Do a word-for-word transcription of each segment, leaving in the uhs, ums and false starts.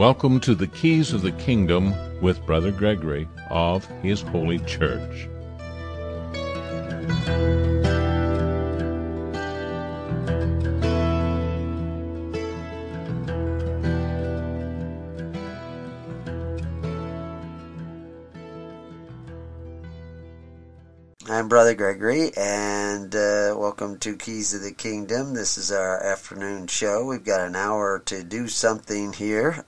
Welcome to the Keys of the Kingdom with Brother Gregory of His Holy Church. I'm Brother Gregory, and uh, welcome to Keys of the Kingdom. This is our afternoon show. We've got an hour to do something here.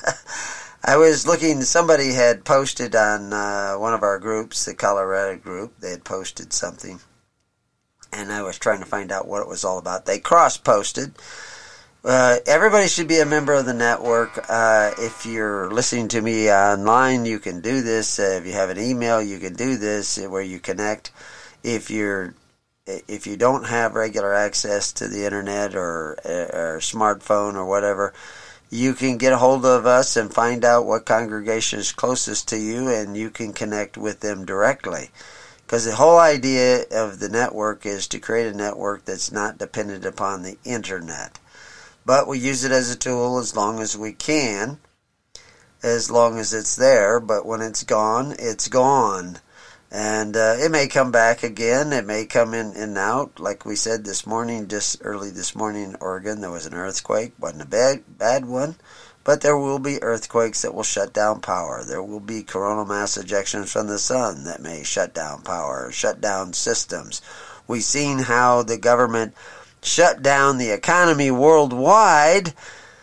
I was looking, somebody had posted on uh, one of our groups, the Colorado group, they had posted something, and I was trying to find out what it was all about. They cross-posted. Uh, everybody should be a member of the network. Uh, if you're listening to me online, you can do this. Uh, if you have an email, you can do this, uh, where you connect. If you're, if you don't have regular access to the internet or, or smartphone or whatever, you can get a hold of us and find out what congregation is closest to you, and you can connect with them directly. Because the whole idea of the network is to create a network that's not dependent upon the internet. But we use it as a tool as long as we can, as long as it's there. But when it's gone, it's gone. And uh, it may come back again. It may come in and out. Like we said this morning, just early this morning in Oregon, there was an earthquake. Wasn't a bad, bad one. But there will be earthquakes that will shut down power. There will be coronal mass ejections from the sun that may shut down power, shut down systems. We've seen how the government shut down the economy worldwide,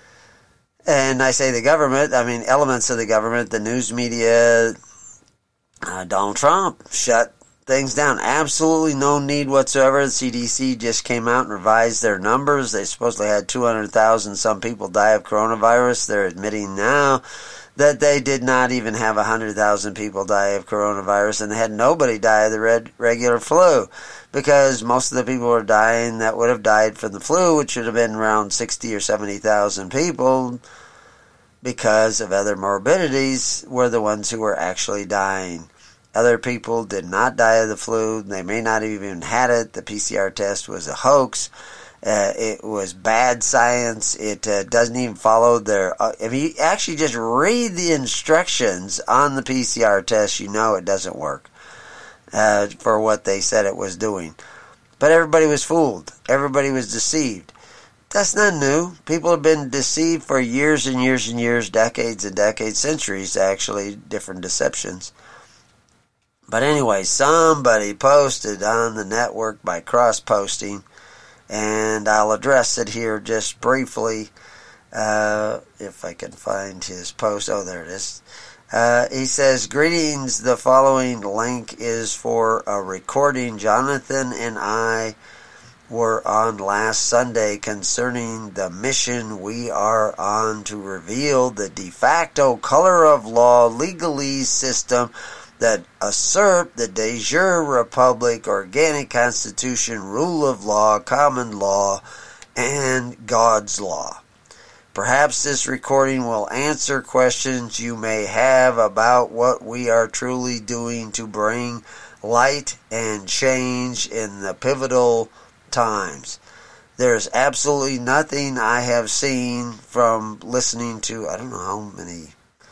and I say the government, I mean elements of the government, the news media. uh, Donald Trump shut things down. Absolutely no need whatsoever. The C D C just came out and revised their numbers. They supposedly had two hundred thousand some people die of coronavirus. They're admitting now that they did not even have one hundred thousand people die of coronavirus, and they had nobody die of the red, regular flu, because most of the people who are dying that would have died from the flu, which should have been around sixty or seventy thousand people, because of other morbidities, were the ones who were actually dying. Other people did not die of the flu. They may not have even had it. The P C R test was a hoax. Uh, it was bad science. It uh, doesn't even follow their... Uh, if you actually just read the instructions on the P C R test, you know it doesn't work uh, for what they said it was doing. But everybody was fooled. Everybody was deceived. That's not new. People have been deceived for years and years and years, decades and decades, centuries, actually, different deceptions. But anyway, somebody posted on the network by cross-posting, and I'll address it here just briefly, uh, if I can find his post. Oh, there it is. Uh, he says, "Greetings, the following link is for a recording Jonathan and I were on last Sunday concerning the mission we are on to reveal the de facto color of law legalese system that assert the de jure republic, organic constitution, rule of law, common law, and God's law. Perhaps this recording will answer questions you may have about what we are truly doing to bring light and change in the pivotal times. There's absolutely nothing I have seen from listening to, I don't know how many,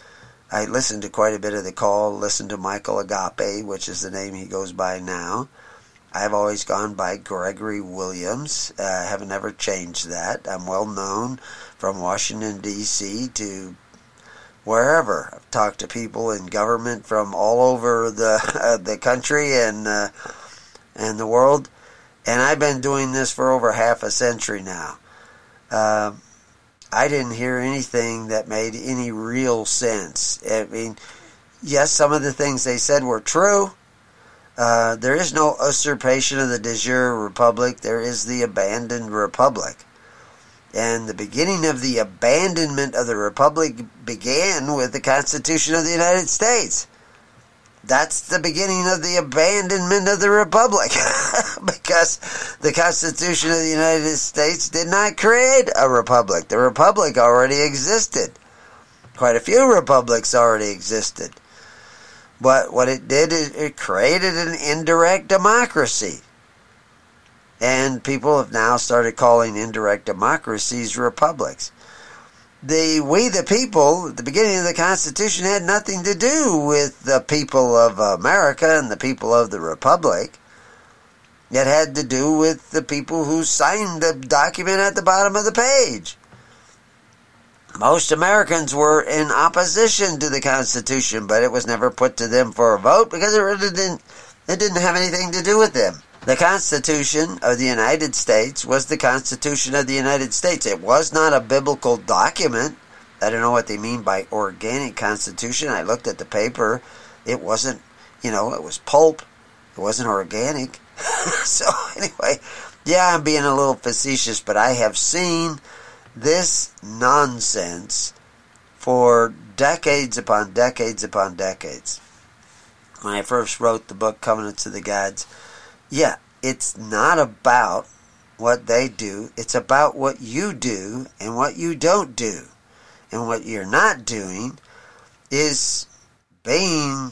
I listened to quite a bit of the call, listened to Michael Agape, which is the name he goes by now. I've always gone by Gregory Williams. I uh, haven't ever changed that. I'm well known from Washington, D C to wherever. I've talked to people in government from all over the uh, the country and uh, and the world. And I've been doing this for over half a century now. Uh, I didn't hear anything that made any real sense. I mean, yes, some of the things they said were true. Uh, there is no usurpation of the de jure republic. There is the abandoned republic. And the beginning of the abandonment of the republic began with the Constitution of the United States. That's the beginning of the abandonment of the republic. Because the Constitution of the United States did not create a republic. The republic already existed. Quite a few republics already existed. But what it did is it created an indirect democracy. And people have now started calling indirect democracies republics. the we the people at the beginning of the Constitution had nothing to do with the people of America and the people of the Republic. It had to do with the people who signed the document at the bottom of the page. Most Americans were in opposition to the Constitution, but it was never put to them for a vote because it really didn't, it didn't have anything to do with them. The Constitution of the United States was the Constitution of the United States. It was not a biblical document. I don't know what they mean by organic constitution. I looked at the paper. It wasn't, you know, it was pulp. It wasn't organic. So anyway, yeah, I'm being a little facetious, but I have seen this nonsense for decades upon decades upon decades. When I first wrote the book, Covenants of the Gods, yeah, it's not about what they do. It's about what you do and what you don't do. And what you're not doing is being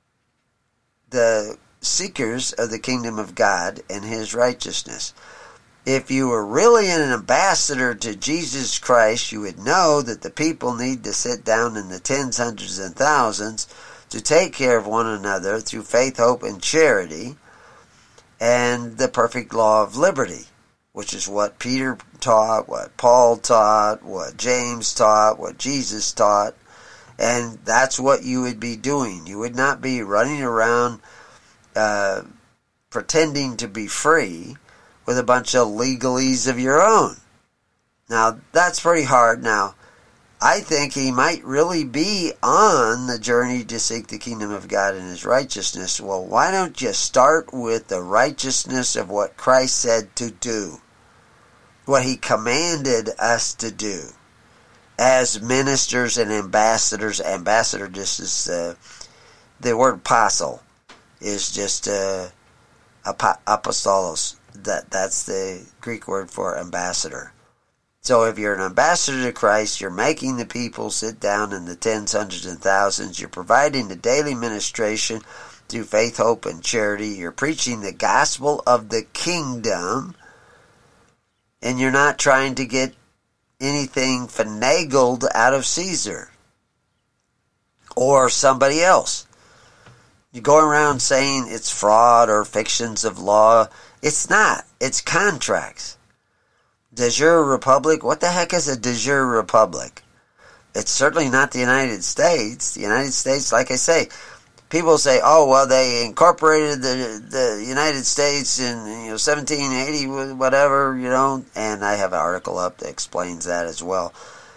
the seekers of the kingdom of God and His righteousness. If you were really an ambassador to Jesus Christ, you would know that the people need to sit down in the tens, hundreds, and thousands to take care of one another through faith, hope, and charity, and the perfect law of liberty, which is what Peter taught, what Paul taught, what James taught, what Jesus taught, and that's what you would be doing. You would not be running around uh, pretending to be free with a bunch of legalese of your own. Now, that's pretty hard. Now, I think he might really be on the journey to seek the kingdom of God and His righteousness. Well, why don't you start with the righteousness of what Christ said to do? What He commanded us to do as ministers and ambassadors. Ambassador just is, uh, the word apostle is just uh, apostolos. That, that's the Greek word for ambassador. So if you're an ambassador to Christ, you're making the people sit down in the tens, hundreds, and thousands. You're providing the daily ministration through faith, hope, and charity. You're preaching the gospel of the kingdom. And you're not trying to get anything finagled out of Caesar or somebody else. You're going around saying it's fraud or fictions of law. It's not. It's contracts. De jure republic? What the heck is a de jure republic? It's certainly not the United States. The United States, like I say, people say, oh, well, they incorporated the the United States in you know seventeen eighty, whatever, you know, and I have an article up that explains that as well.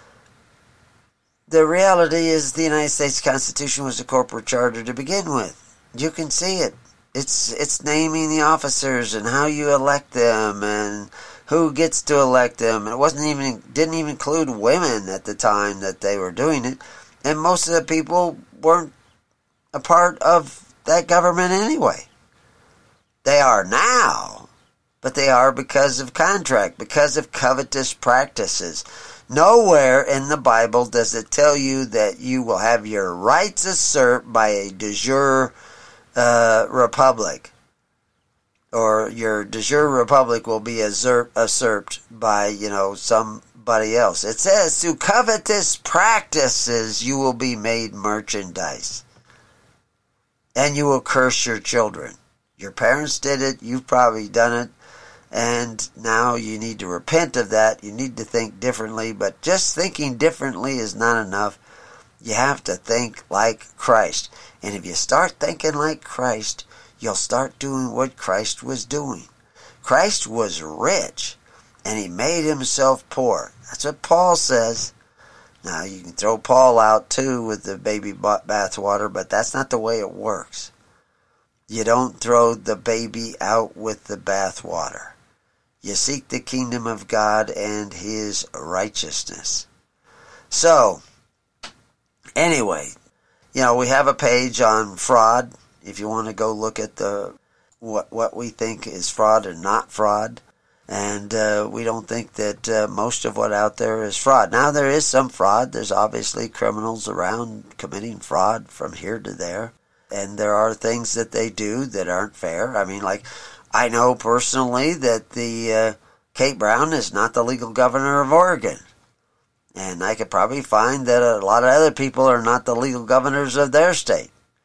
The reality is the United States Constitution was a corporate charter to begin with. You can see it. It's it's naming the officers and how you elect them and who gets to elect them. It wasn't even didn't even include women at the time that they were doing it, and most of the people weren't a part of that government anyway. They are now, but they are because of contract, because of covetous practices. Nowhere in the Bible does it tell you that you will have your rights usurped by a de jure uh, republic, or your de jure republic will be usurped, usurped by, you know, somebody else. It says, through covetous practices you will be made merchandise, and you will curse your children. Your parents did it, you've probably done it, and now you need to repent of that. You need to think differently, but just thinking differently is not enough. You have to think like Christ. And if you start thinking like Christ, you'll start doing what Christ was doing. Christ was rich, and He made Himself poor. That's what Paul says. Now, you can throw Paul out, too, with the baby bathwater, but that's not the way it works. You don't throw the baby out with the bathwater. You seek the kingdom of God and His righteousness. So, anyway, you know, we have a page on fraud. If you want to go look at the what what we think is fraud and not fraud. And uh, we don't think that uh, most of what out there is fraud. Now, there is some fraud. There's obviously criminals around committing fraud from here to there. And there are things that they do that aren't fair. I mean, like, I know personally that the uh, Kate Brown is not the legal governor of Oregon. And I could probably find that a lot of other people are not the legal governors of their state.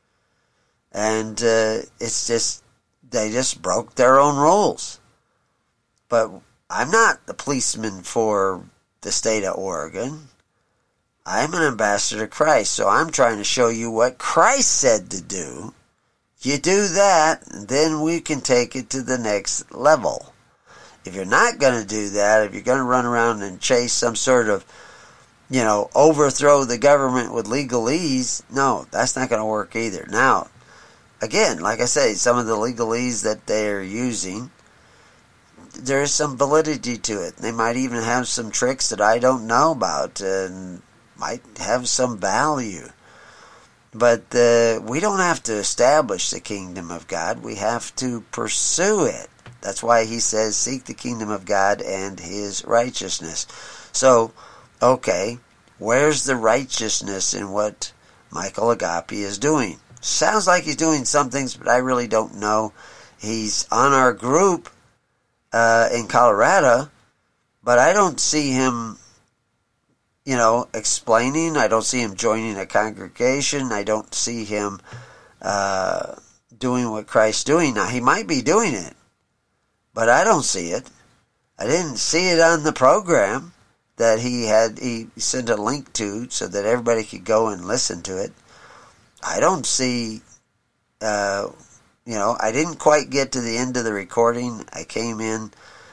And uh, it's just, they just broke their own rules. But I'm not the policeman for the state of Oregon. I'm an ambassador to Christ, so I'm trying to show you what Christ said to do. You do that, and then we can take it to the next level. If you're not going to do that, if you're going to run around and chase some sort of, you know, overthrow the government with legalese, no, that's not going to work either. Now, again, like I say, some of the legalese that they're using, there is some validity to it. They might even have some tricks that I don't know about and might have some value. But uh, we don't have to establish the kingdom of God. We have to pursue it. That's why he says, seek the kingdom of God and his righteousness. So, okay, where's the righteousness in what Michael Agape is doing? Sounds like he's doing some things, but I really don't know. He's on our group uh, in Colorado, but I don't see him, you know, explaining. I don't see him joining a congregation. I don't see him uh, doing what Christ's doing. Now, he might be doing it, but I don't see it. I didn't see it on the program that he had, he sent a link to so that everybody could go and listen to it. I don't see, uh, you know, I didn't quite get to the end of the recording. I came in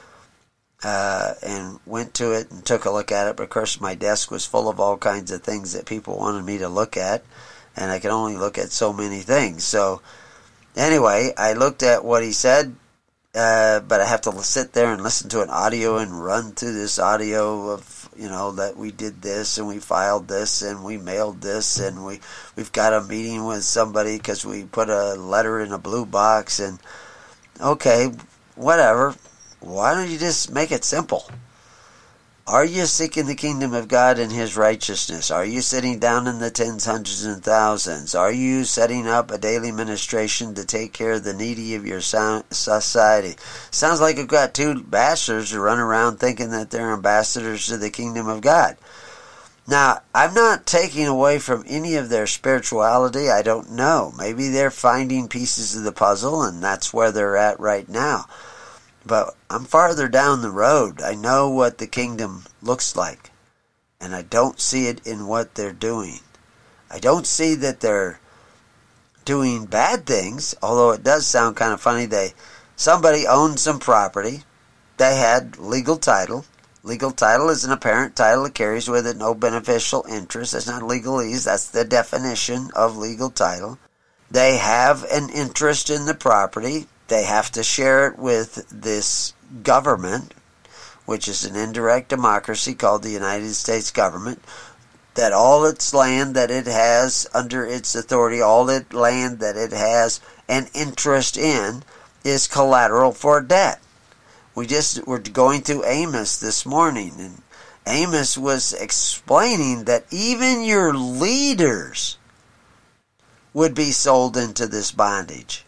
uh, and went to it and took a look at it, but of course my desk was full of all kinds of things that people wanted me to look at, and I could only look at so many things. So anyway, I looked at what he said, Uh, but I have to sit there and listen to an audio and run through this audio of, you know, that we did this and we filed this and we mailed this and we, we've got a meeting with somebody because we put a letter in a blue box and, okay, whatever. Why don't you just make it simple? Are you seeking the kingdom of God and his righteousness? Are you sitting down in the tens, hundreds, and thousands? Are you setting up a daily ministration to take care of the needy of your society? Sounds like you've got two bastards who run around thinking that they're ambassadors to the kingdom of God. Now, I'm not taking away from any of their spirituality. I don't know. Maybe they're finding pieces of the puzzle, and that's where they're at right now. But I'm farther down the road. I know what the kingdom looks like. And I don't see it in what they're doing. I don't see that they're doing bad things, although it does sound kind of funny. They somebody owned some property. They had legal title. Legal title is an apparent title that carries with it no beneficial interest. That's not legalese. That's the definition of legal title. They have an interest in the property. They have to share it with this government, which is an indirect democracy called the United States government, that all its land that it has under its authority, all its land that it has an interest in, is collateral for debt. We just were going through Amos this morning, and Amos was explaining that even your leaders would be sold into this bondage.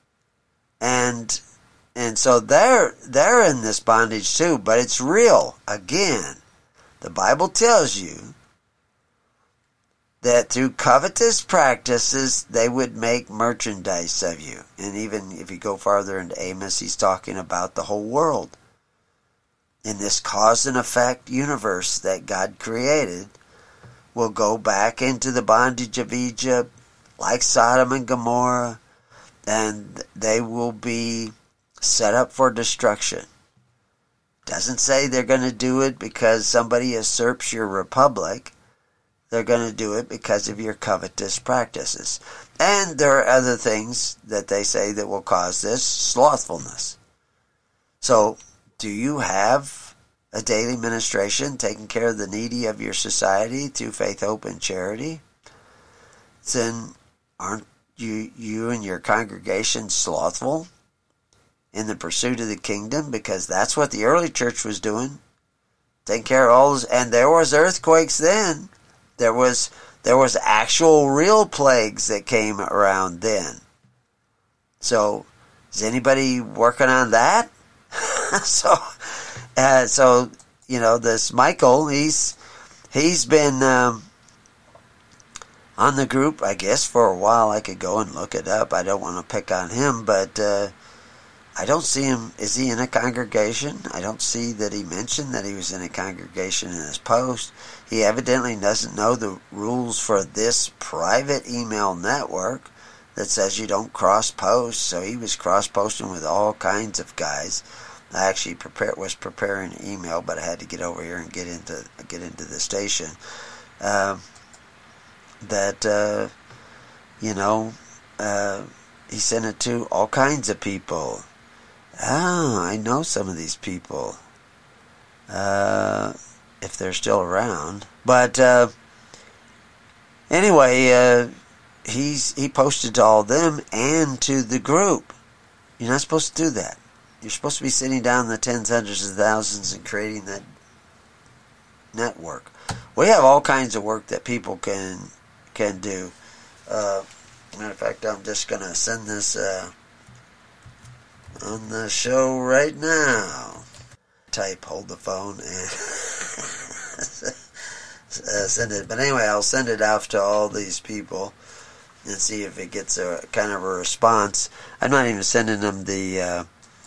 And and so they're they're in this bondage too, but it's real. Again, the Bible tells you that through covetous practices they would make merchandise of you. And even if you go farther into Amos, he's talking about the whole world. In this cause and effect universe that God created will go back into the bondage of Egypt like Sodom and Gomorrah, and they will be set up for destruction. Doesn't say they're going to do it because somebody usurps your republic. They're going to do it because of your covetous practices. And there are other things that they say that will cause this, slothfulness. So, do you have a daily ministration taking care of the needy of your society through faith, hope, and charity? Then aren't You, you and your congregation slothful in the pursuit of the kingdom? Because that's what the early church was doing. Taking care of all those, and there was earthquakes then. There was there was actual real plagues that came around then. So, is anybody working on that? so, uh, so you know, this Michael, he's he's been um, on the group, I guess, for a while. I could go and look it up. I don't want to pick on him, but uh, I don't see him. Is he in a congregation? I don't see that he mentioned that he was in a congregation in his post. He evidently doesn't know the rules for this private email network that says you don't cross-post, so he was cross-posting with all kinds of guys. I actually prepared, was preparing an email, but I had to get over here and get into get into the station. Uh, that, uh, you know, uh, he sent it to all kinds of people. Oh, I know some of these people. Uh, if they're still around. But, uh, anyway, uh, he's he posted to all of them and to the group. You're not supposed to do that. You're supposed to be sitting down in the tens, hundreds, and thousands and creating that network. We have all kinds of work that people can can do. Uh, matter of fact, I'm just going to send this uh, on the show right now. Type, hold the phone, and uh, send it. But anyway, I'll send it out to all these people and see if it gets a kind of a response. I'm not even sending them the uh,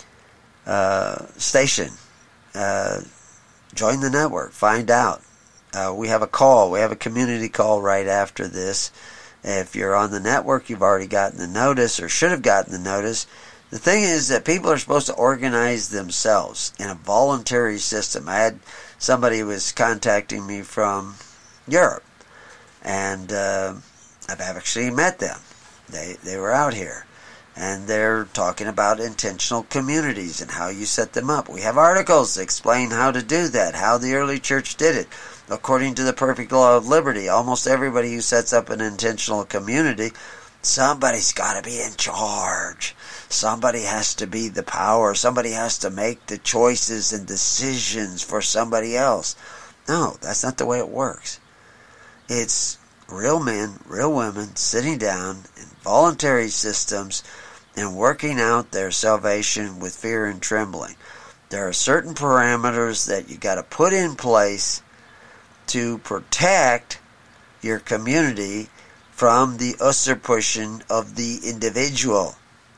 uh, station. Uh, join the network. Find out. Uh, we have a call. We have a community call right after this. If you're on the network, you've already gotten the notice or should have gotten the notice. The thing is that people are supposed to organize themselves in a voluntary system. I had somebody who was contacting me from Europe, and uh, I've actually met them. They they were out here, and they're talking about intentional communities and how you set them up. We have articles that explain how to do that, how the early church did it. According to the perfect law of liberty, almost everybody who sets up an intentional community, somebody's got to be in charge. Somebody has to be the power. Somebody has to make the choices and decisions for somebody else. No, that's not the way it works. It's real men, real women sitting down in voluntary systems and working out their salvation with fear and trembling. There are certain parameters that you got to put in place to protect your community from the usurpation of the individual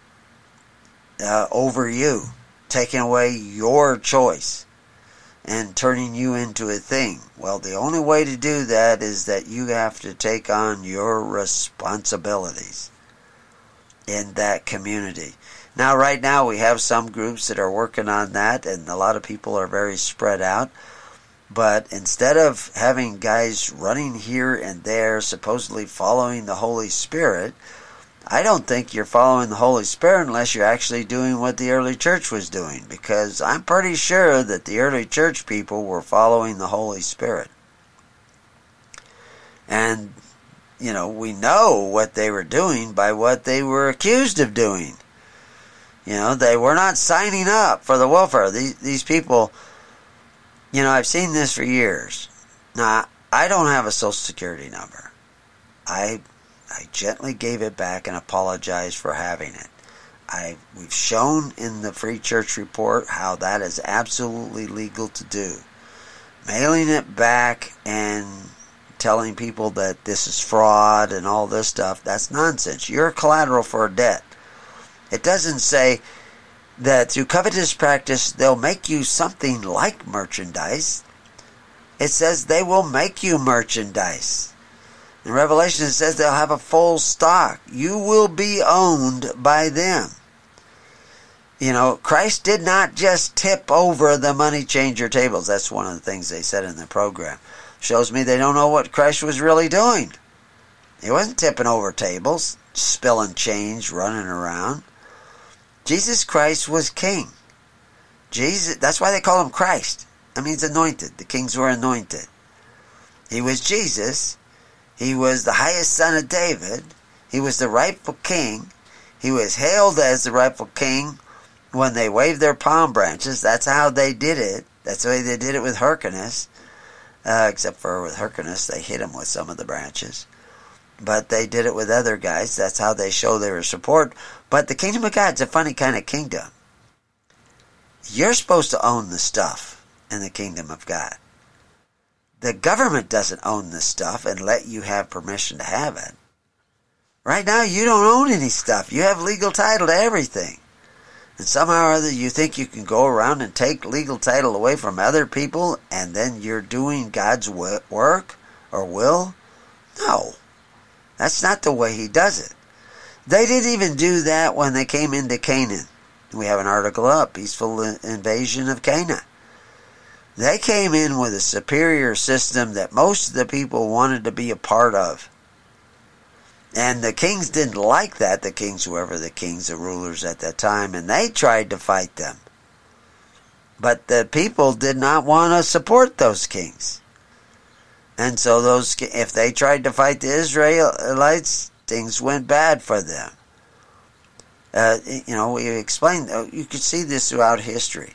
uh, over you, taking away your choice and turning you into a thing. Well, the only way to do that is that you have to take on your responsibilities in that community. Now, right now, we have some groups that are working on that, and a lot of people are very spread out. But instead of having guys running here and there, supposedly following the Holy Spirit, I don't think you're following the Holy Spirit unless you're actually doing what the early church was doing. Because I'm pretty sure that the early church people were following the Holy Spirit. And, you know, we know what they were doing by what they were accused of doing. You know, they were not signing up for the welfare. These, these people... You know, I've seen this for years. Now, I don't have a Social Security number. I I gently gave it back and apologized for having it. I We've shown in the Free Church Report how that is absolutely legal to do. Mailing it back and telling people that this is fraud and all this stuff, that's nonsense. You're collateral for a debt. It doesn't say that through covetous practice, they'll make you something like merchandise. It says they will make you merchandise. In Revelation, it says they'll have a full stock. You will be owned by them. You know, Christ did not just tip over the money changer tables. That's one of the things they said in the program. Shows me they don't know what Christ was really doing. He wasn't tipping over tables, spilling change, running around. Jesus Christ was king. Jesus, that's why they call him Christ. That means anointed. The kings were anointed. He was Jesus. He was the highest son of David. He was the rightful king. He was hailed as the rightful king when they waved their palm branches. That's how they did it. That's the way they did it with Hyrcanus. Uh, except for with Hyrcanus, they hit him with some of the branches. But they did it with other guys. That's how they show their support. But the kingdom of God's a funny kind of kingdom. You're supposed to own the stuff in the kingdom of God. the government doesn't own this stuff and let you have permission to have it. Right now, you don't own any stuff. You have legal title to everything. And somehow or other, you think you can go around and take legal title away from other people, and then you're doing God's work or will? No. That's not the way he does it. They didn't even do that when they came into Canaan. We have an article up, Peaceful Invasion of Canaan. They came in with a superior system that most of the people wanted to be a part of. And the kings didn't like that, the kings, whoever the kings, the rulers at that time, and they tried to fight them. But the people did not want to support those kings. And so those, if they tried to fight the Israelites, things went bad for them. Uh, you know, we explained, you could see this throughout history.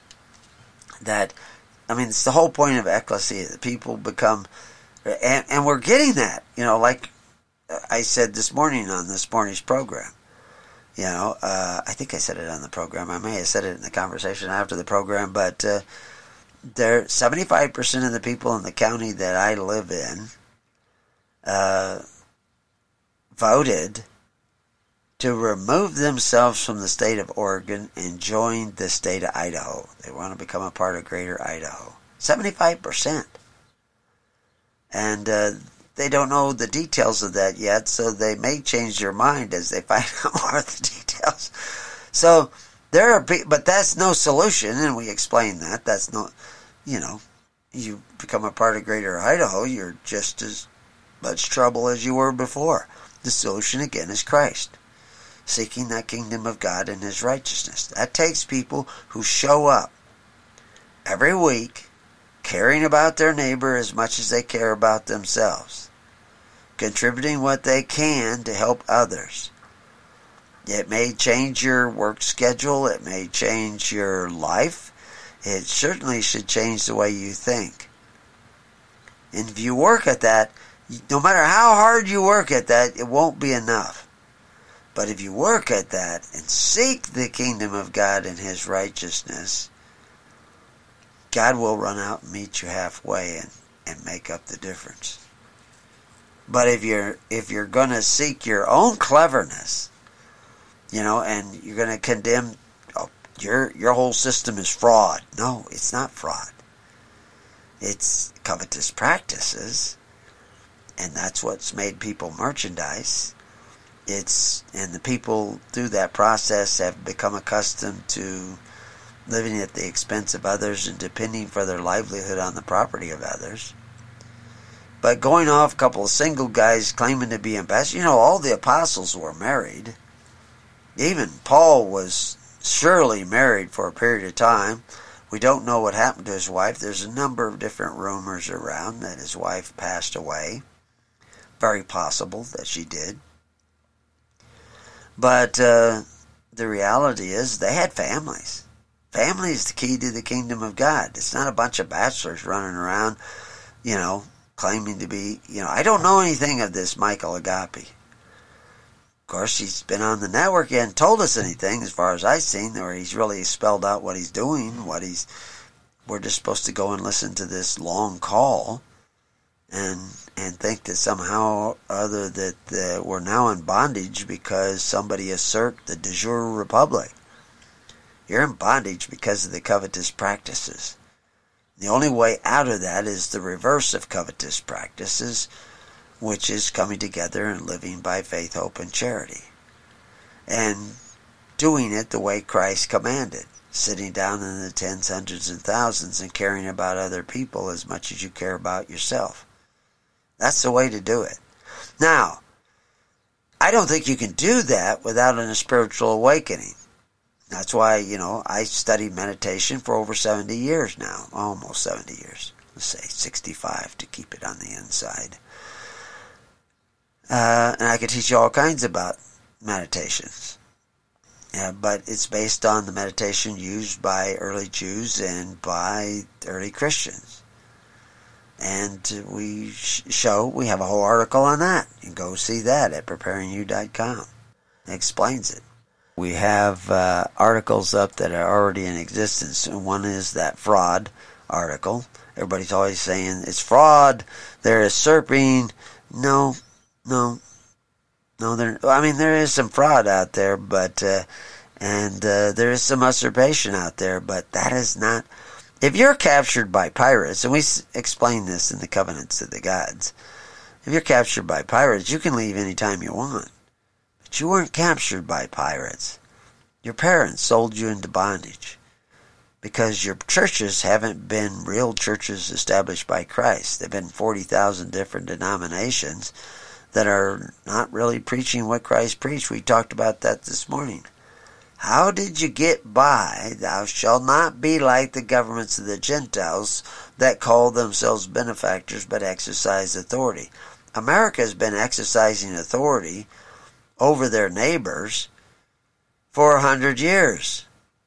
That, I mean, it's the whole point of ecclesia. The people become, and, and we're getting that, you know, like I said this morning on this morning's program. You know, uh, I think I said it on the program. I may have said it in the conversation after the program, but uh, there, seventy-five percent of the people in the county that I live in uh, voted to remove themselves from the state of Oregon and join the state of Idaho. They want to become a part of Greater Idaho. seventy-five percent. And uh, they don't know the details of that yet, so they may change their mind as they find out more of the details. So there are, but that's no solution, and we explained that. That's no, you know, you become a part of Greater Idaho, you're just as much trouble as you were before. The solution again is Christ, seeking that kingdom of God and his righteousness. That takes people who show up every week, caring about their neighbor as much as they care about themselves, contributing what they can to help others. It may change your work schedule. It may change your life. It certainly should change the way you think. And if you work at that, no matter how hard you work at that, it won't be enough. But if you work at that and seek the kingdom of God and his righteousness, God will run out and meet you halfway and, and make up the difference. But if you're if you're going to seek your own cleverness, you know, and you're going to condemn, oh, your your whole system is fraud. No, it's not fraud. It's covetous practices, and that's what's made people merchandise. It's and the people through that process have become accustomed to living at the expense of others and depending for their livelihood on the property of others. But going off a couple of single guys claiming to be ambassadors, you know, all the apostles were married. Even Paul was surely married for a period of time. We don't know what happened to his wife. There's a number of different rumors around that his wife passed away. Very possible that she did. But uh, the reality is they had families. Family is the key to the kingdom of God. It's not a bunch of bachelors running around, you know, claiming to be, you know, I don't know anything of this Michael Agape. Of course, he's been on the network. He hasn't told us anything as far as I've seen, where he's really spelled out what he's doing, what he's, we're just supposed to go and listen to this long call and and think that somehow or other that uh, we're now in bondage because somebody usurped the de jure republic. You're in bondage because of the covetous practices. The only way out of that is the reverse of covetous practices, which is coming together and living by faith, hope, and charity. And doing it the way Christ commanded, sitting down in the tens, hundreds, and thousands and caring about other people as much as you care about yourself. That's the way to do it. Now, I don't think you can do that without a spiritual awakening. That's why, you know, I studied meditation for over seventy years now, almost seventy years. Let's say sixty-five to keep it on the inside. Uh, and I could teach you all kinds about meditations. Yeah, but it's based on the meditation used by early Jews and by early Christians. And we show, we have a whole article on that. You can go see that at preparing you dot com. It explains it. We have uh, articles up that are already in existence. And one is that fraud article. Everybody's always saying it's fraud, they're usurping. No, no, no. There. I mean, there is some fraud out there, but uh, and uh, there is some usurpation out there, but that is not. If you're captured by pirates, and we explain this in the Covenants of the Gods, if you're captured by pirates, you can leave anytime you want. But you weren't captured by pirates. Your parents sold you into bondage because your churches haven't been real churches established by Christ. They've been forty thousand different denominations that are not really preaching what Christ preached. We talked about that this morning. How did you get by? Thou shalt not be like the governments of the Gentiles that call themselves benefactors but exercise authority. America has been exercising authority over their neighbors for a hundred years.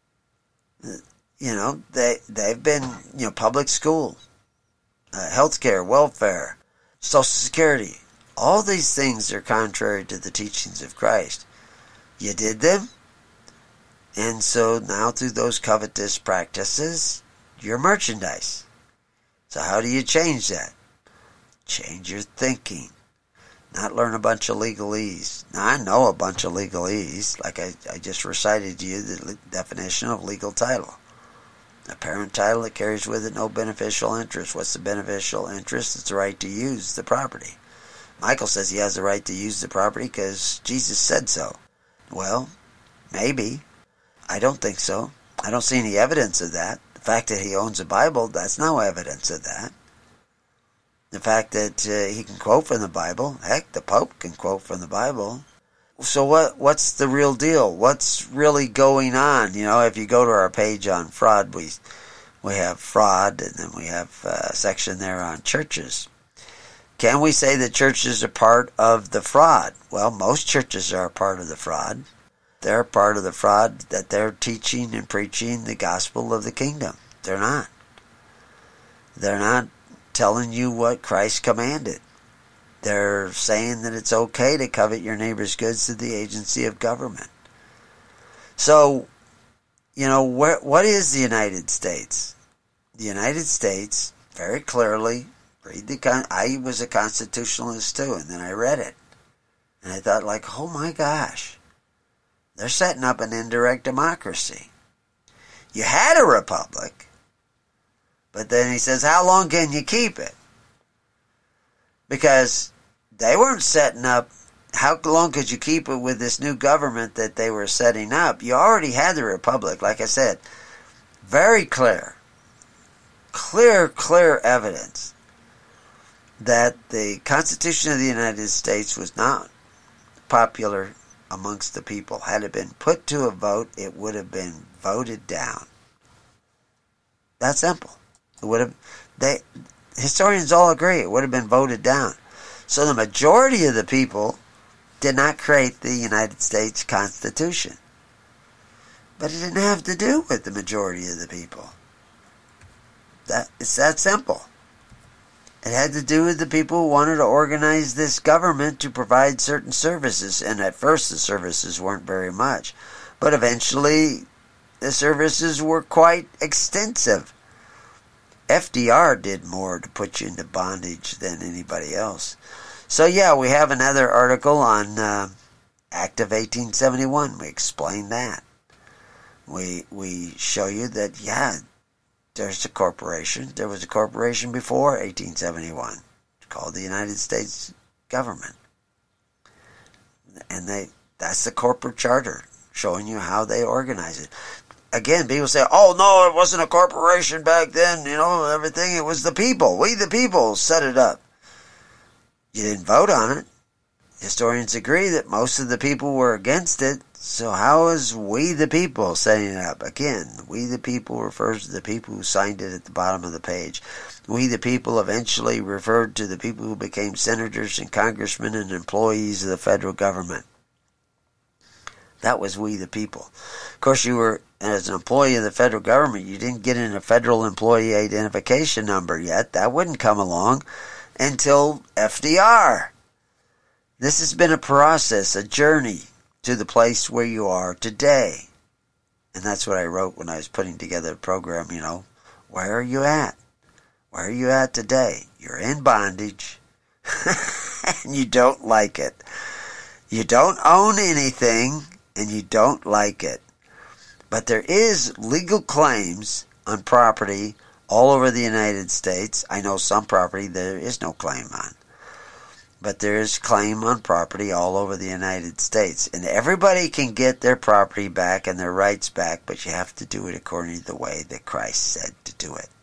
You know, they, they've been, you know, public school, uh, healthcare, welfare, Social Security. All these things are contrary to the teachings of Christ. You did them, and so now through those covetous practices, you're merchandise. So how do you change that? Change your thinking. Not learn a bunch of legalese. Now, I know a bunch of legalese, like I, I just recited to you the definition of legal title. A parent title that carries with it no beneficial interest. What's the beneficial interest? It's the right to use the property. Michael says he has the right to use the property because Jesus said so. Well, maybe. I don't think so. I don't see any evidence of that. The fact that he owns a Bible, that's no evidence of that. The fact that uh, he can quote from the Bible, heck, the Pope can quote from the Bible. So what? What's the real deal? What's really going on? You know, if you go to our page on fraud, we we have fraud, and then we have a section there on churches. Can we say that churches are part of the fraud? Well, most churches are a part of the fraud. They're part of the fraud that they're teaching and preaching the gospel of the kingdom. They're not. They're not telling you what Christ commanded. They're saying that it's okay to covet your neighbor's goods through the agency of government. So, you know, where, what is the United States? The United States, very clearly, read the con- I was a constitutionalist too, and then I read it. And I thought, like, oh my gosh, they're setting up an indirect democracy. You had a republic, but then he says, how long can you keep it? Because they weren't setting up, how long could you keep it with this new government that they were setting up? You already had the republic, like I said. Very clear, clear, clear evidence that the Constitution of the United States was not popular amongst the people. Had it been put to a vote, it would have been voted down. That's simple. It would have, they, historians all agree, it would have been voted down. So the majority of the people did not create the United States Constitution. But it didn't have to do with the majority of the people. That, it's that simple. It had to do with the people who wanted to organize this government to provide certain services. And at first the services weren't very much. But eventually the services were quite extensive. F D R did more to put you into bondage than anybody else. So yeah, we have another article on uh, Act of eighteen seventy-one. We explain that. We we show you that, yeah, there's a corporation. There was a corporation before eighteen seventy-one called the United States government. And they that's the corporate charter, showing you how they organize it. Again, people say, oh, no, it wasn't a corporation back then, you know, everything. It was the people. We, the people, set it up. You didn't vote on it. Historians agree that most of the people were against it. So how is we, the people, setting it up? Again, we, the people, refers to the people who signed it at the bottom of the page. We, the people, eventually referred to the people who became senators and congressmen and employees of the federal government. That was we, the people. Of course, you were, as an employee of the federal government, you didn't get in a federal employee identification number yet. That wouldn't come along until F D R. This has been a process, a journey to the place where you are today. And that's what I wrote when I was putting together the program, you know. Where are you at? Where are you at today? You're in bondage, and you don't like it. You don't own anything, and you don't like it. But there is legal claims on property all over the United States. I know some property there is no claim on. But there is claim on property all over the United States. And everybody can get their property back and their rights back, but you have to do it according to the way that Christ said to do it.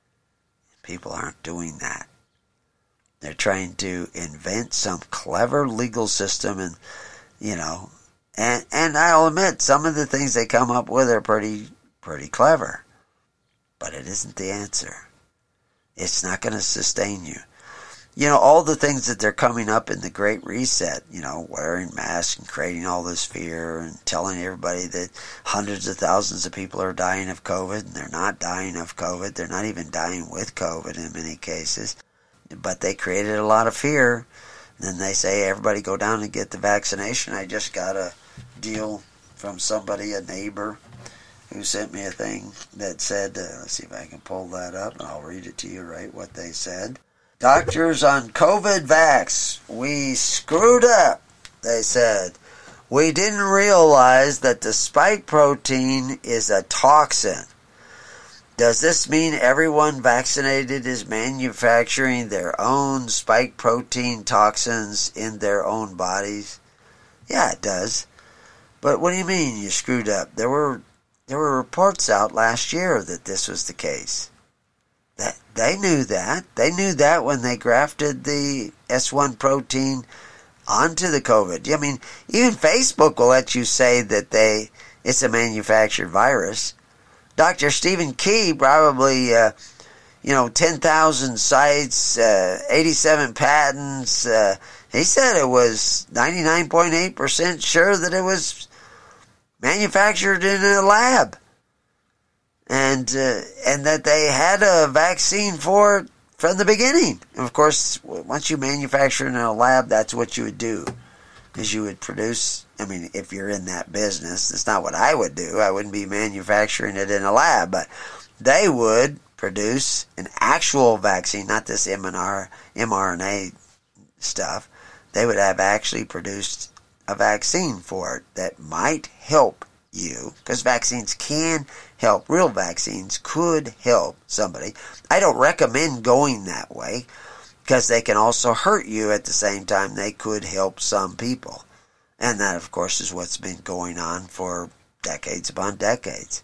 People aren't doing that. They're trying to invent some clever legal system, and, you know, and, and I'll admit, some of the things they come up with are pretty, pretty clever. But it isn't the answer. It's not going to sustain you. You know, all the things that they're coming up in the Great Reset, you know, wearing masks and creating all this fear and telling everybody that hundreds of thousands of people are dying of COVID, and they're not dying of COVID. They're not even dying with COVID in many cases. But they created a lot of fear. Then they say, everybody go down and get the vaccination. I just got a deal from somebody, a neighbor, who sent me a thing that said, uh, let's see if I can pull that up, and I'll read it to you right what they said. Doctors on COVID vax, we screwed up, they said. We didn't realize that the spike protein is a toxin. Does this mean everyone vaccinated is manufacturing their own spike protein toxins in their own bodies? Yeah, it does. But what do you mean you screwed up? There were there were reports out last year that this was the case. That they knew that. They knew that when they grafted the S one protein onto the COVID. I mean, even Facebook will let you say that they it's a manufactured virus. Doctor Stephen Key, probably, uh, you know, ten thousand sites, uh, eighty-seven patents. Uh, he said it was ninety-nine point eight percent sure that it was manufactured in a lab. And uh, and that they had a vaccine for it from the beginning. And of course, once you manufacture in a lab, that's what you would do. Is you would produce, I mean, if you're in that business, that's not what I would do. I wouldn't be manufacturing it in a lab. But they would produce an actual vaccine, not this M R N A stuff. They would have actually produced a vaccine for it that might help you, because vaccines can help. Real vaccines could help somebody. I don't recommend going that way, because they can also hurt you at the same time. They could help some people. And that, of course, is what's been going on for decades upon decades.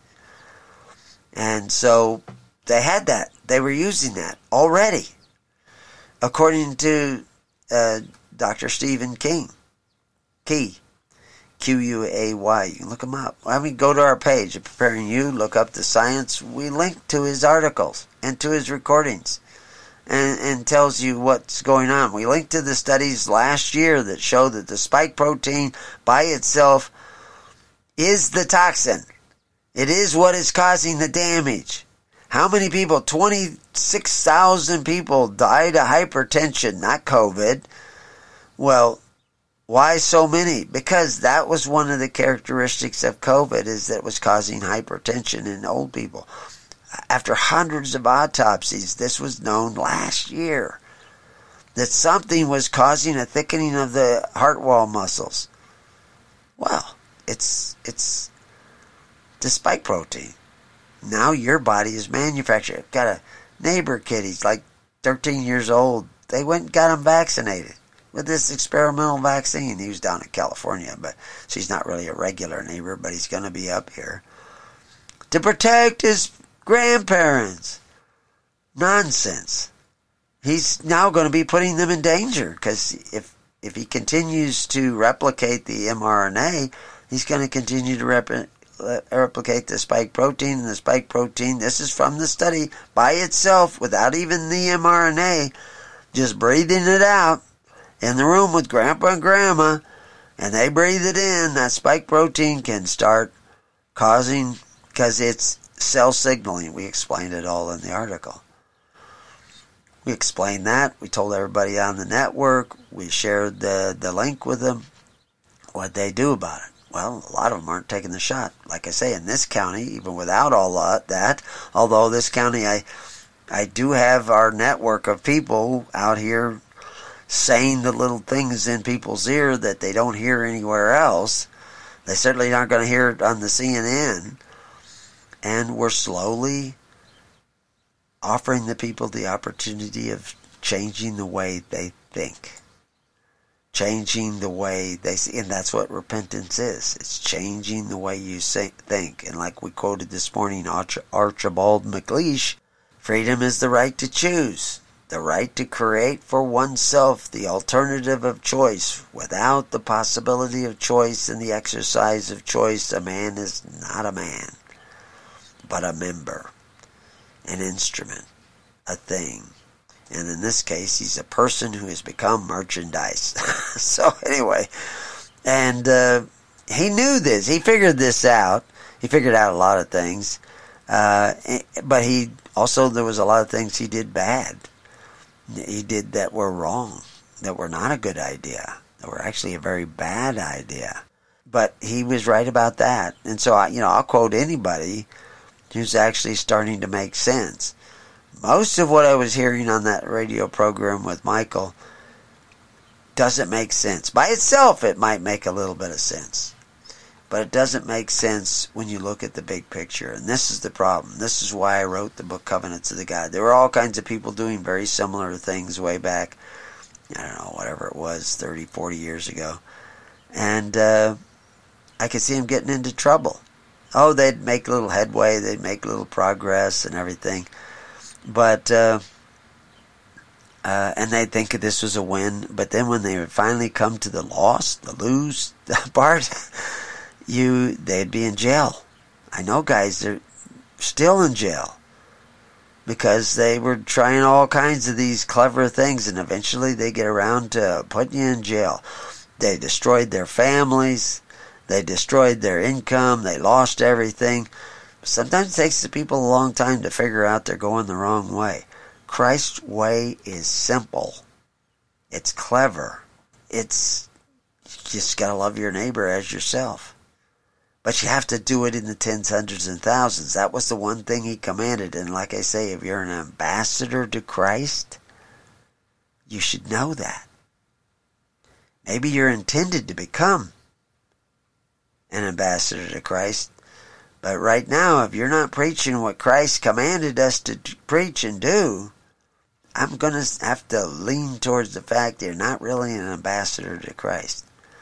And so they had that. They were using that already, according to uh, Doctor Stephen King. Key. Q U A Y. You can look him up. I mean, go to our page, Preparing You, look up the science. We link to his articles and to his recordings, and, and tells you what's going on. We linked to the studies last year that show that the spike protein by itself is the toxin. It is what is causing the damage. How many people? twenty-six thousand people died of hypertension, not COVID. Well, why so many? Because that was one of the characteristics of COVID, is that it was causing hypertension in old people. After hundreds of autopsies, this was known last year, that something was causing a thickening of the heart wall muscles. Well, it's it's the spike protein. Now your body is manufactured. I've got a neighbor kid, he's like thirteen years old. They went and got him vaccinated with this experimental vaccine. He was down in California, but she's not really a regular neighbor, but he's going to be up here to protect his grandparents. Nonsense. He's now going to be putting them in danger, because if if he continues to replicate the mRNA, he's going to continue to rep- replicate the spike protein. And the spike protein, this is from the study, by itself, without even the mRNA, just breathing it out in the room with Grandpa and Grandma, and they breathe it in, that spike protein can start causing, because it's cell signaling. We explained it all in the article. We explained that. We told everybody on the network. We shared the, the link with them, what they do about it. Well, a lot of them aren't taking the shot. Like I say, in this county, even without all that, although this county, I, I do have our network of people out here saying the little things in people's ear that they don't hear anywhere else. They certainly aren't going to hear it on the C N N. And we're slowly offering the people the opportunity of changing the way they think. Changing the way they see. And that's what repentance is. It's changing the way you think. And like we quoted this morning, Archibald MacLeish, freedom is the right to choose. The right to create for oneself the alternative of choice. Without the possibility of choice and the exercise of choice, a man is not a man, but a member, an instrument, a thing. And in this case, he's a person who has become merchandise. So anyway, and uh, he knew this. He figured this out. He figured out a lot of things. Uh, but he also, there was a lot of things he did bad. He did that were wrong, that were not a good idea, that were actually a very bad idea. But he was right about that. And so, I, you know, I'll quote anybody who's actually starting to make sense. Most of what I was hearing on that radio program with Michael doesn't make sense. By itself, it might make a little bit of sense. But it doesn't make sense when you look at the big picture. And this is the problem. This is why I wrote the book Covenants of the God. There were all kinds of people doing very similar things way back, I don't know, whatever it was, thirty, forty years ago. And uh, I could see them getting into trouble. Oh, they'd make a little headway, they'd make a little progress and everything. But, uh, uh, and they'd think this was a win. But then when they would finally come to the loss, the lose part, you they'd be in jail. I know guys, they're still in jail because they were trying all kinds of these clever things, and eventually they get around to putting you in jail. They destroyed their families, they destroyed their income, they lost everything. Sometimes it takes the people a long time to figure out they're going the wrong way. Christ's way is simple. It's clever. It's, you just got to love your neighbor as yourself. But you have to do it in the tens, hundreds, and thousands. That was the one thing he commanded. And like I say, if you're an ambassador to Christ, you should know that. Maybe you're intended to become an ambassador to Christ. But right now, if you're not preaching what Christ commanded us to preach and do, I'm going to have to lean towards the fact that you're not really an ambassador to Christ.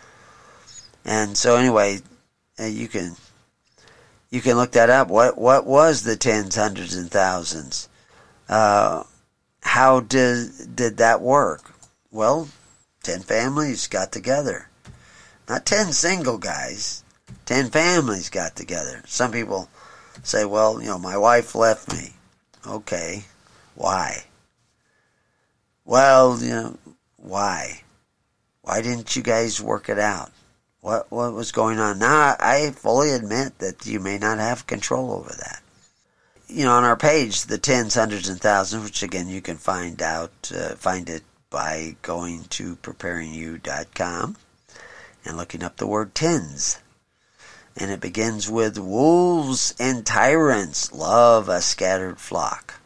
And so anyway, you can you can look that up. What what was the tens, hundreds, and thousands? Uh, how did did that work? Well, ten families got together. Not ten single guys. Ten families got together. Some people say, well, you know, my wife left me. Okay. Why? Well, you know, why? Why didn't you guys work it out? What what was going on? Now, I fully admit that you may not have control over that. You know, on our page, the tens, hundreds, and thousands, which again you can find out, uh, find it by going to preparing you dot com and looking up the word tens. And it begins with, wolves and tyrants love a scattered flock.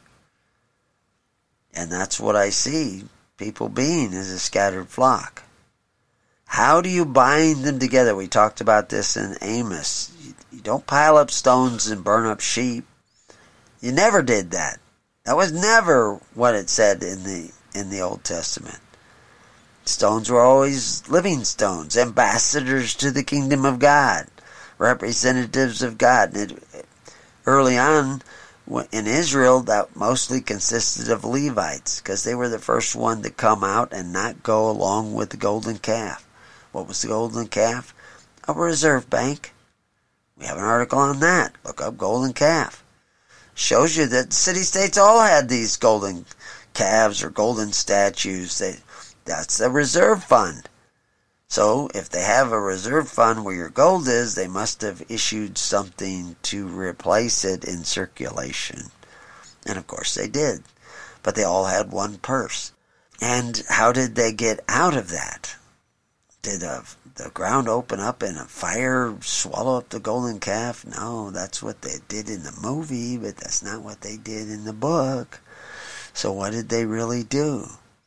And that's what I see people being, is a scattered flock. How do you bind them together? We talked about this in Amos. You, you don't pile up stones and burn up sheep. You never did that. That was never what it said in the in the Old Testament. Stones were always living stones, ambassadors to the kingdom of God, representatives of God. And it, early on in Israel, that mostly consisted of Levites, because they were the first one to come out and not go along with the golden calf. What was the golden calf? A reserve bank. We have an article on that. Look up golden calf. Shows you that city-states all had these golden calves or golden statues. They, that's the reserve fund. So if they have a reserve fund where your gold is, they must have issued something to replace it in circulation. And of course they did. But they all had one purse. And how did they get out of that? Did uh, the ground open up and a fire swallow up the golden calf? No, that's what they did in the movie, but that's not what they did in the book. So what did they really do?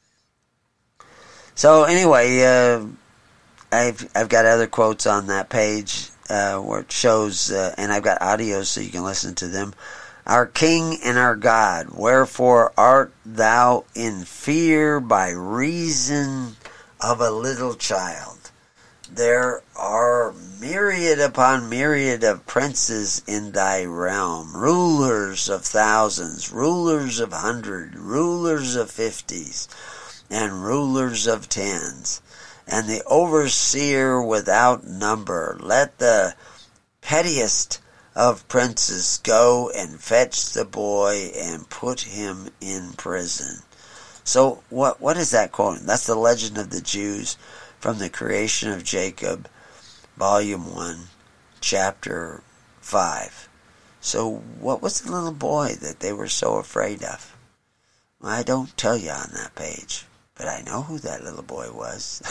So anyway, uh, I've I've got other quotes on that page uh, where it shows, uh, and I've got audios so you can listen to them. Our King and our God, wherefore art thou in fear by reason of a little child? There are myriad upon myriad of princes in thy realm, rulers of thousands, rulers of hundreds, rulers of fifties, and rulers of tens, and the overseer without number. Let the pettiest of princes go and fetch the boy and put him in prison. So what what is that quoting? That's the Legend of the Jews from the Creation of Jacob, Volume one, Chapter five. So what was the little boy that they were so afraid of? Well, I don't tell you on that page, but I know who that little boy was.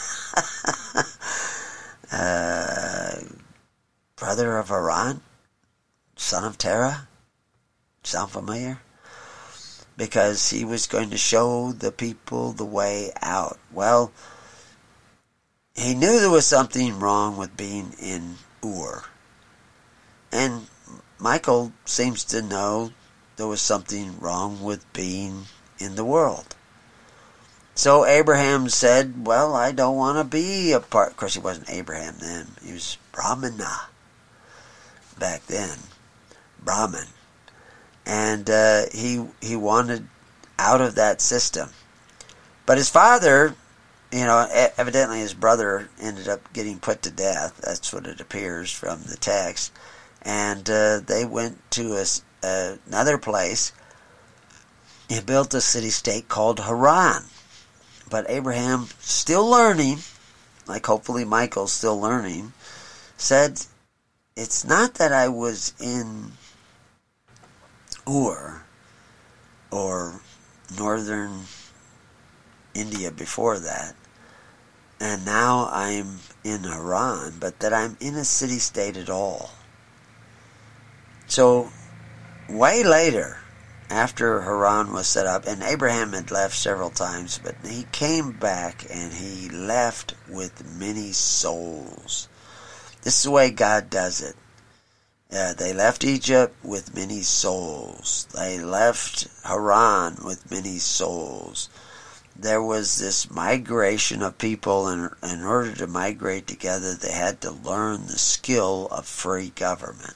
uh, brother of Haran? Son of Terah? Sound familiar? Because he was going to show the people the way out. Well, he knew there was something wrong with being in Ur. And Michael seems to know there was something wrong with being in the world. So Abraham said, well, I don't want to be a part. Of course, he wasn't Abraham then. He was Brahmana back then. Brahman. And uh, he he wanted out of that system. But his father, you know, evidently his brother ended up getting put to death. That's what it appears from the text. And uh, they went to a, uh, another place and built a city-state called Haran. But Abraham, still learning, like hopefully Michael's still learning, said, it's not that I was in Ur or northern India before that, and now I'm in Haran, but that I'm in a city-state at all. So, way later, after Haran was set up, and Abraham had left several times, but he came back and he left with many souls. This is the way God does it. Uh, they left Egypt with many souls. They left Haran with many souls. There was this migration of people, and in order to migrate together, they had to learn the skill of free government.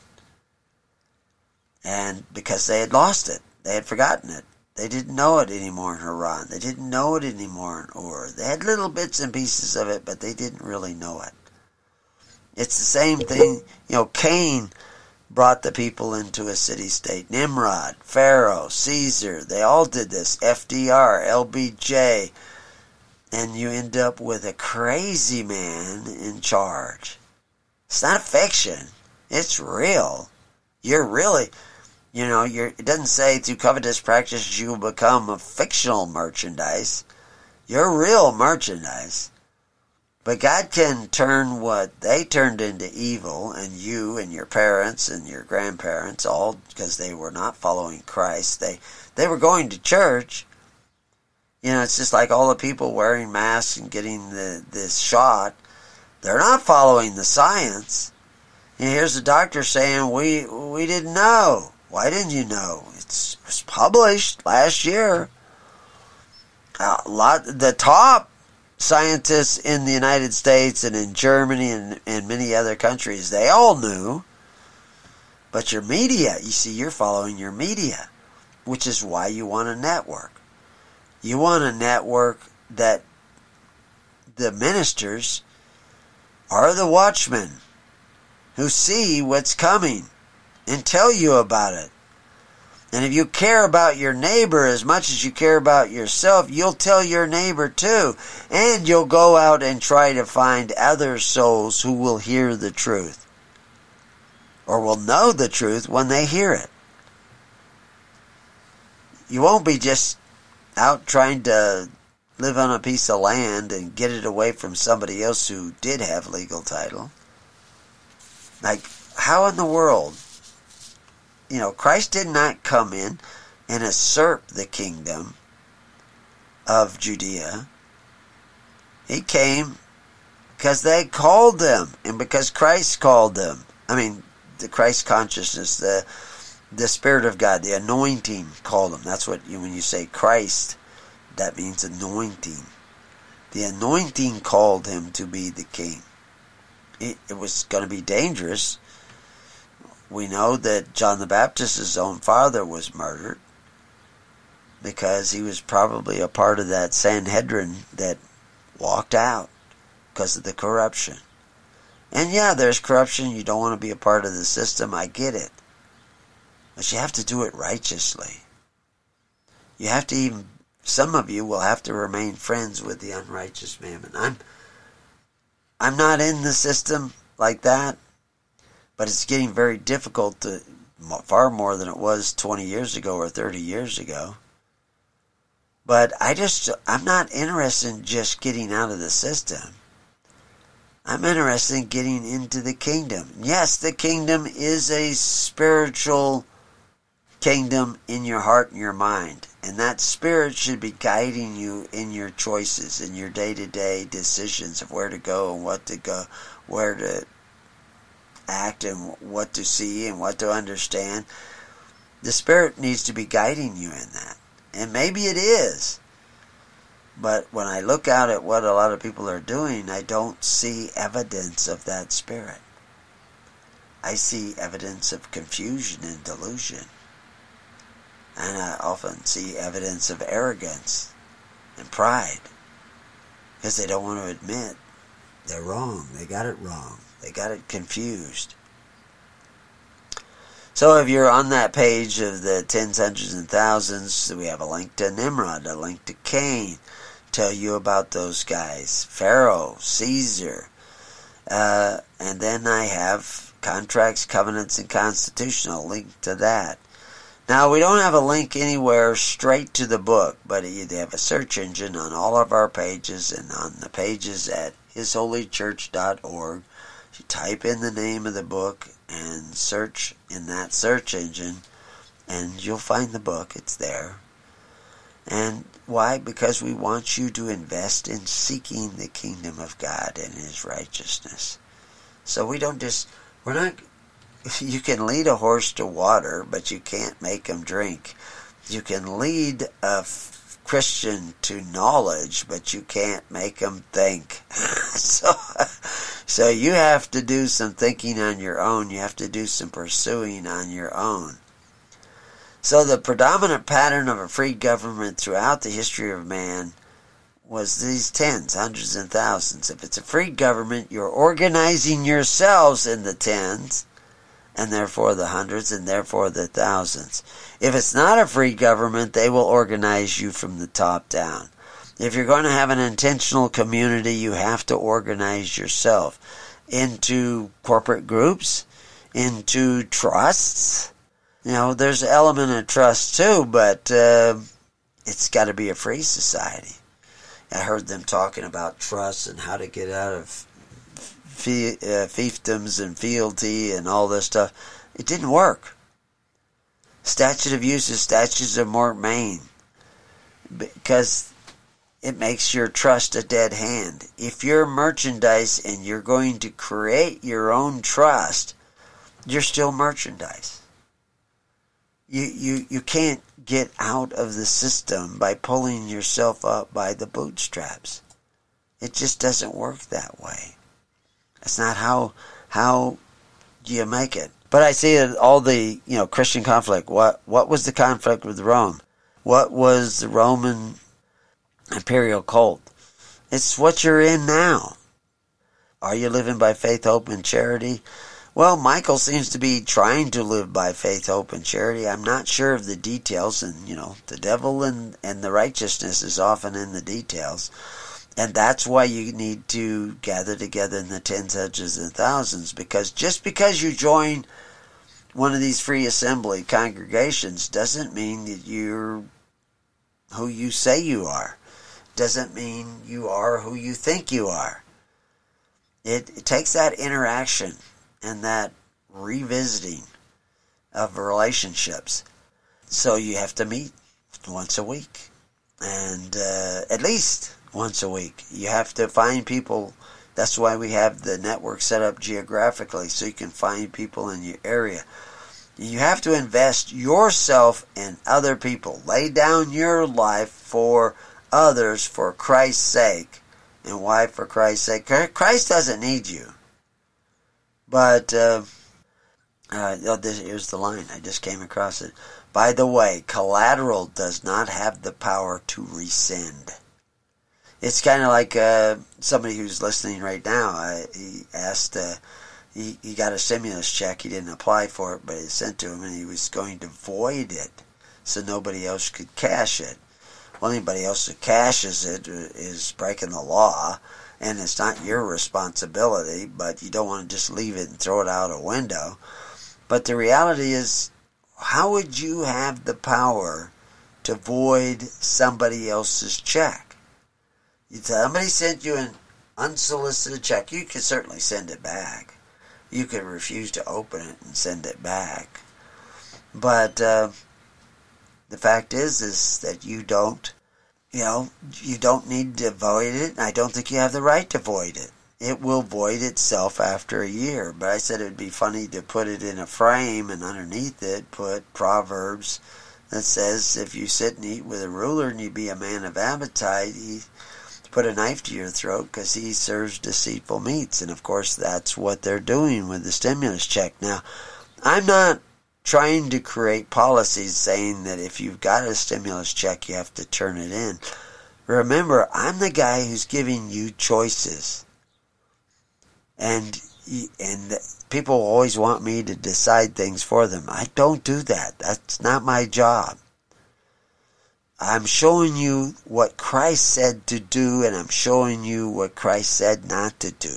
And because they had lost it, they had forgotten it. They didn't know it anymore in Haran. They didn't know it anymore in Ur. They had little bits and pieces of it, but they didn't really know it. It's the same thing. You know, Cain brought the people into a city-state. Nimrod, Pharaoh, Caesar, they all did this. F D R, L B J. And you end up with a crazy man in charge. It's not fiction. It's real. You're really, you know, you're, it doesn't say through covetous practices you will become a fictional merchandise. You're real merchandise. But God can turn what they turned into evil, and you and your parents and your grandparents, all because they were not following Christ. They they were going to church. You know, it's just like all the people wearing masks and getting the this shot. They're not following the science. And here's the doctor saying, we we didn't know. Why didn't you know? It's, it was published last year. A lot, the top scientists in the United States and in Germany and, and many other countries, they all knew. But your media, you see, you're following your media, which is why you want a network. You want a network that the ministers are the watchmen who see what's coming and tell you about it. And if you care about your neighbor as much as you care about yourself, you'll tell your neighbor too. And you'll go out and try to find other souls who will hear the truth. Or will know the truth when they hear it. You won't be just out trying to live on a piece of land and get it away from somebody else who did have legal title. Like, how in the world? You know, Christ did not come in and usurp the kingdom of Judea. He came because they called them, and because Christ called them. I mean, the Christ consciousness, the the Spirit of God, the anointing called them. That's what you, when you say Christ, that means anointing. The anointing called him to be the king. It, it was going to be dangerous. We know that John the Baptist's own father was murdered because he was probably a part of that Sanhedrin that walked out because of the corruption. And yeah, there's corruption. You don't want to be a part of the system. I get it. But you have to do it righteously. You have to even, some of you will have to remain friends with the unrighteous mammon. I'm, I'm not in the system like that, but it's getting very difficult to, far more than it was twenty years ago or thirty years ago. But I just, I'm not interested in just getting out of the system. I'm interested in getting into the kingdom. Yes, the kingdom is a spiritual kingdom in your heart and your mind. And that spirit should be guiding you in your choices, in your day-to-day decisions of where to go and what to go, where to act and what to see and what to understand. The Spirit needs to be guiding you in that. And maybe it is. But when I look out at what a lot of people are doing, I don't see evidence of that Spirit. I see evidence of confusion and delusion. And I often see evidence of arrogance and pride. Because they don't want to admit they're wrong. They got it wrong. They got it confused. So if you're on that page of the tens, hundreds, and thousands, we have a link to Nimrod, a link to Cain, tell you about those guys, Pharaoh, Caesar, uh, and then I have contracts, covenants, and constitutional, link to that. Now, we don't have a link anywhere straight to the book, but they have a search engine on all of our pages and on the pages at his holy church dot org. You type in the name of the book and search in that search engine, and you'll find the book. It's there. And why? Because we want you to invest in seeking the kingdom of God and his righteousness. So we don't just, we're not, you can lead a horse to water, but you can't make him drink. You can lead a f- Christian to knowledge, but you can't make him think. so, so you have to do some thinking on your own. You have to do some pursuing on your own. So the predominant pattern of a free government throughout the history of man was these tens, hundreds, and thousands. If it's a free government, you're organizing yourselves in the tens, and therefore the hundreds, and therefore the thousands. If it's not a free government, they will organize you from the top down. If you're going to have an intentional community, you have to organize yourself into corporate groups, into trusts. You know, there's an element of trust too, but uh, it's got to be a free society. I heard them talking about trust and how to get out of fie- uh, fiefdoms and fealty and all this stuff. It didn't work. Statute of uses, statutes of mortmain, because it makes your trust a dead hand. If you're merchandise and you're going to create your own trust, you're still merchandise. You, you, you can't get out of the system by pulling yourself up by the bootstraps. It just doesn't work that way. That's not how how you make it. But I see that all the, you know, Christian conflict. What what was the conflict with Rome? What was the Roman imperial cult? It's what you're in now. Are you living by faith, hope, and charity? Well, Michael seems to be trying to live by faith, hope, and charity. I'm not sure of the details, and, you know, the devil and, and the righteousness is often in the details. And that's why you need to gather together in the tens, hundreds, and thousands, because just because you join one of these free assembly congregations doesn't mean that you're who you say you are. doesn't mean you are who you think you are. It, it takes that interaction and that revisiting of relationships. So you have to meet once a week. And uh, at least once a week. You have to find people. That's why we have the network set up geographically, so you can find people in your area. You have to invest yourself in other people. Lay down your life for others for Christ's sake. And why for Christ's sake? Christ doesn't need you. But, uh, uh, oh, this, here's the line. I just came across it. By the way, collateral does not have the power to rescind. It's kind of like uh, somebody who's listening right now. I, he asked... Uh, He, he got a stimulus check. He didn't apply for it, but it was sent to him, and he was going to void it so nobody else could cash it. Well, anybody else who cashes it is breaking the law, and it's not your responsibility, but you don't want to just leave it and throw it out a window. But the reality is, how would you have the power to void somebody else's check? Somebody sent you an unsolicited check. You could certainly send it back. You could refuse to open it and send it back. But uh, the fact is, is that you don't, you know, you don't need to void it. I don't think you have the right to void it. It will void itself after a year. But I said it would be funny to put it in a frame and underneath it put Proverbs that says, if you sit and eat with a ruler and you be a man of appetite, he put a knife to your throat because he serves deceitful meats. And of course that's what they're doing with the stimulus check. Now, I'm not trying to create policies saying that if you've got a stimulus check you have to turn it in. Remember, I'm the guy who's giving you choices. And and people always want me to decide things for them. I don't do that. That's not my job. I'm showing you what Christ said to do, and I'm showing you what Christ said not to do.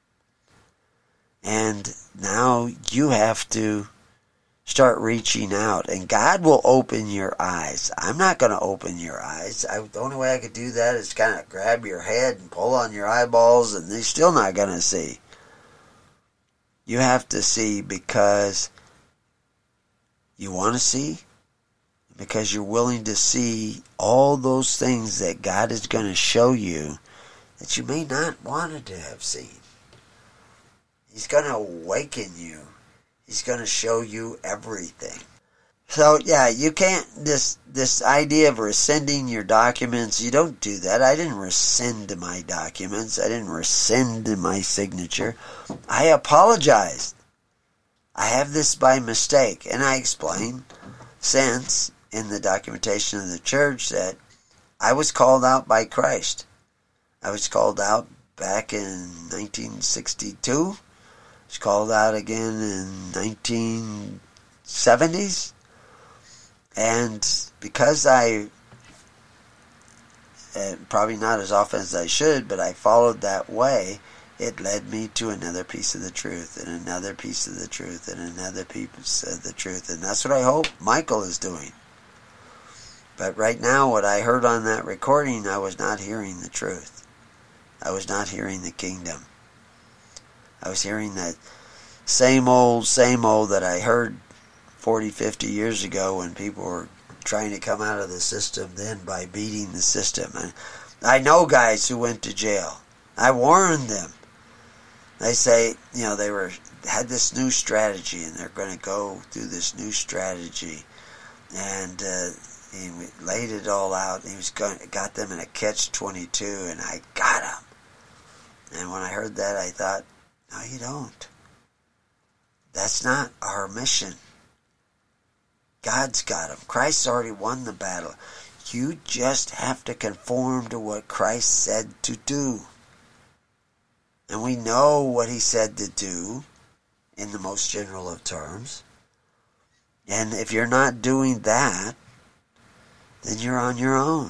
And now you have to start reaching out, and God will open your eyes. I'm not going to open your eyes. I, the only way I could do that is kind of grab your head and pull on your eyeballs, and they're still not going to see. You have to see because you want to see, because you're willing to see all those things that God is going to show you that you may not wanted to have seen. He's going to awaken you. He's going to show you everything. So, yeah, you can't, this this idea of rescinding your documents, you don't do that. I didn't rescind my documents. I didn't rescind my signature. I apologized. I have this by mistake. And I explain since in the documentation of the church that I was called out by Christ. I was called out back in nineteen sixty-two. I was called out again in nineteen seventies. And because I, uh, probably not as often as I should, but I followed that way, it led me to another piece of the truth, and another piece of the truth, and another piece of the truth. And that's what I hope Michael is doing. But right now, what I heard on that recording, I was not hearing the truth. I was not hearing the kingdom. I was hearing that same old, same old that I heard forty, fifty years ago when people were trying to come out of the system then by beating the system. And I know guys who went to jail. I warned them. They say, you know, they were had this new strategy and they're going to go through this new strategy. And uh, he laid it all out. He was going, got them in a catch twenty-two, and I got them. And when I heard that, I thought, no, you don't. That's not our mission. God's got them. Christ's already won the battle. You just have to conform to what Christ said to do. And we know what he said to do in the most general of terms. And if you're not doing that, then you're on your own.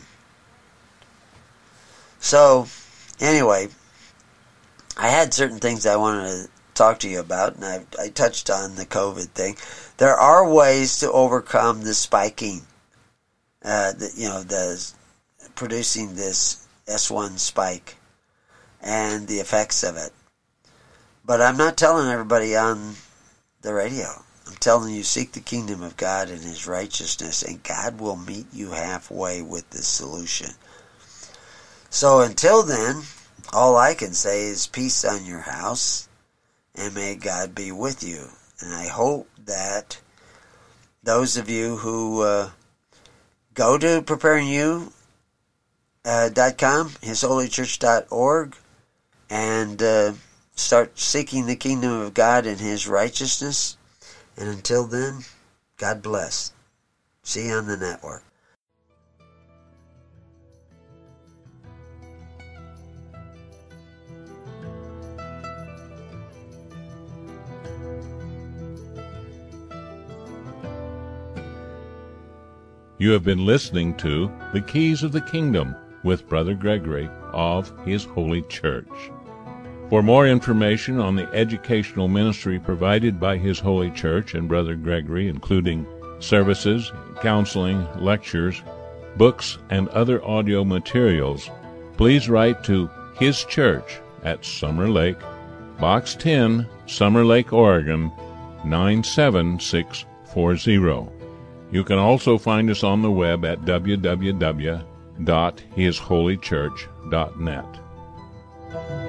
So, anyway, I had certain things I wanted to talk to you about, and I, I touched on the COVID thing. There are ways to overcome the spiking, uh, the, you know, the producing this S one spike and the effects of it. But I'm not telling everybody on the radio. I'm telling you, seek the kingdom of God and His righteousness, and God will meet you halfway with this solution. So until then, all I can say is peace on your house, and may God be with you. And I hope that those of you who uh, go to preparing you dot com, his holy church dot org, and uh, start seeking the kingdom of God and His righteousness. And until then, God bless. See you on the network. You have been listening to The Keys of the Kingdom with Brother Gregory of His Holy Church. For more information on the educational ministry provided by His Holy Church and Brother Gregory, including services, counseling, lectures, books, and other audio materials, please write to His Church at Summer Lake, Box ten, Summer Lake, Oregon, nine seven six four zero. You can also find us on the web at w w w dot his holy church dot net.